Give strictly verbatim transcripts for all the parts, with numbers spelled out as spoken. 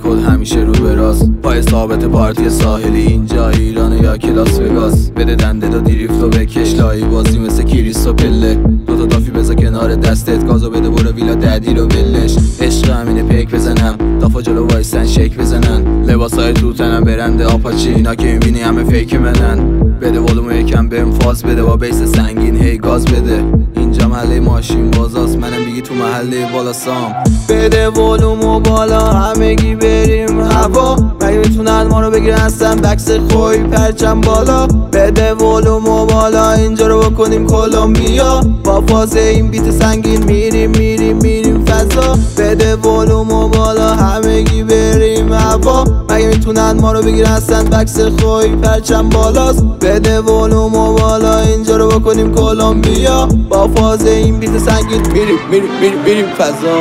alkol همیشه رو به راست پای ثابت پارتی ساحلی اینجا ایرانه یا که لاس وگاس بده دنده دا دیریفت و بکش لایی بازی مثل کریس و پله دوتا تافی بذار کنار دستت گازو بده برو ویلا ددی رو بلش عشق همینه پیک بزنم دافا جلو وایسن شیک بزنن لباسای تو تنم برنده آپاچی اینا که میبینی همه فیک منن بده ولومو یکم بهم فاز بده با بیس سنگین هی گاز بده اینجا محله ماشین بازاست منم میگی تو محله بالا سام بده ولومو بالا همگی بریم هوا مگه میتونن ما رو بگیرن هستن بکس خوی پرچم بالا بده ولومو بالا اینجا رو بکنیم کلمبیا با فاز این بیت سنگین میریم میریم میریم فضا بده ولومو بالا همگی بریم هوا مگه میتونن ما رو بگیرن هستن بکس خوی پرچم بالاست بده ولومو بالا اینجا رو بکنیم کلمبیا با فاز این بیت سنگین میریم میریم میریم میریم فضا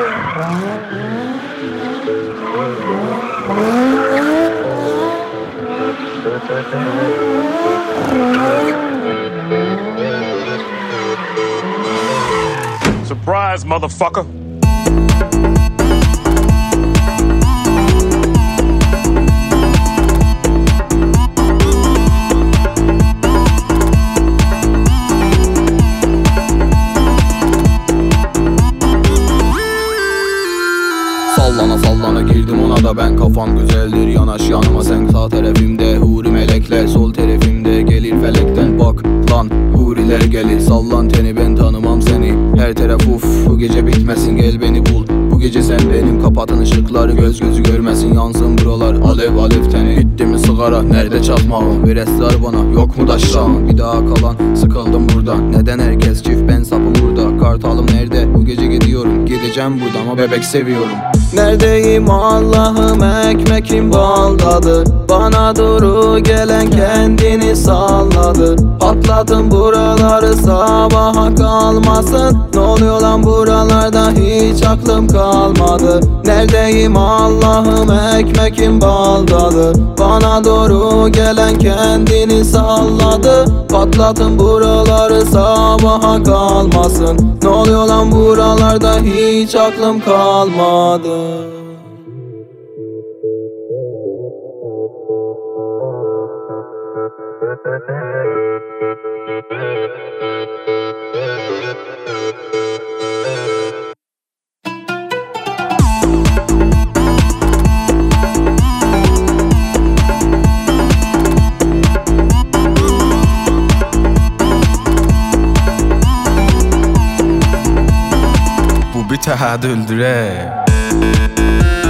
Surprise, motherfucker. Sallana sallana girdim ona da ben kafam güzeldir yanaş yanıma sen sağ tarafımda huri melekler sol tarafımda gelir felekten bak lan huriler gelir sallan teni ben tanımam seni her taraf uf bu gece bitmesin gel beni bul bu gece sen benim kapatın ışıkları göz gözü görmesin yansın buralar alev alev teni bitti mi sigara nerede çakmağım bir esrar bana yok mu daşrağım bir daha kalan sıkıldım burada neden herkes çift ben sapım burada kartalım nerede bu gece gidiyorum gideceğim buradan ama bebek seviyorum Neredeyim Allah'ım ekmekim baldadır Bana doğru gelen kendini salladı Patladım buraları sabaha kalmasın Ne oluyor lan buralarda hiç aklım kalmadı Neredeyim Allah'ım ekmekim baldadır Bana doğru gelen kendini salladı Patladım buraları sabaha kalmasın Ne oluyor lan buralarda hiç aklım kalmadı Bu bir təhdüldür ey